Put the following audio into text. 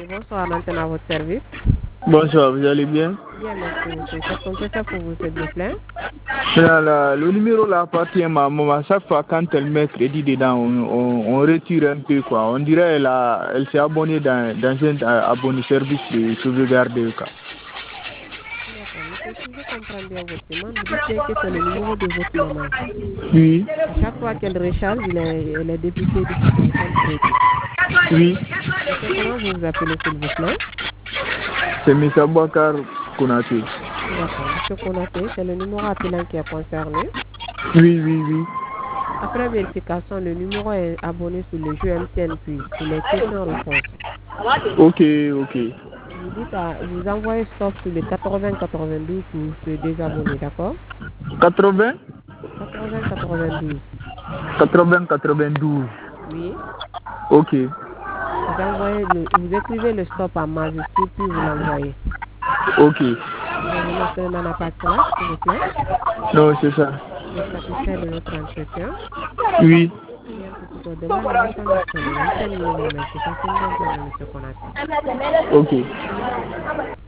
Bonsoir, maintenant à votre service. Bonsoir, vous allez bien? Bien, merci, monsieur. Qu'est-ce qu'on peut faire pour vous, s'il vous plaît? Le numéro là appartient à ma maman. Chaque fois quand elle met crédit dedans, on retire un peu quoi. On dirait elle s'est abonnée dans un abonné service de sauvegarde de cas. D'accord, monsieur, si je comprends bien votre demande, vous dites bien que c'est le numéro de votre maman. Oui, À chaque fois qu'elle recharge, elle est débitée depuis son compte crédit. oui, Monsieur, comment vous vous appelez, s'il vous plaît? c'est M. Bakar Konaté. D'accord, monsieur Konaté, c'est le numéro appelant qui est concerné. Oui, oui, oui. Après vérification, le numéro est abonné sur le jeu MTN Quiz pour les questions-réponses. Ok, ok. Vous envoyez stop sur le 80-92 pour se désabonner, d'accord? 80, 80-92. 80, 92. Oui. Ok, Vous écrivez le stop en majuscule puis vous l'envoyez. ok. Pouvez-vous mettre le nom à part cela, s'il vous plaît? Non, c'est ça. Vous êtes satisfait de notre entretien? Oui. Bien, pour toute demande, nous sommes disponibles. Nous terminons nos messages. Passez une bonne journée, monsieur Konaté. Ok.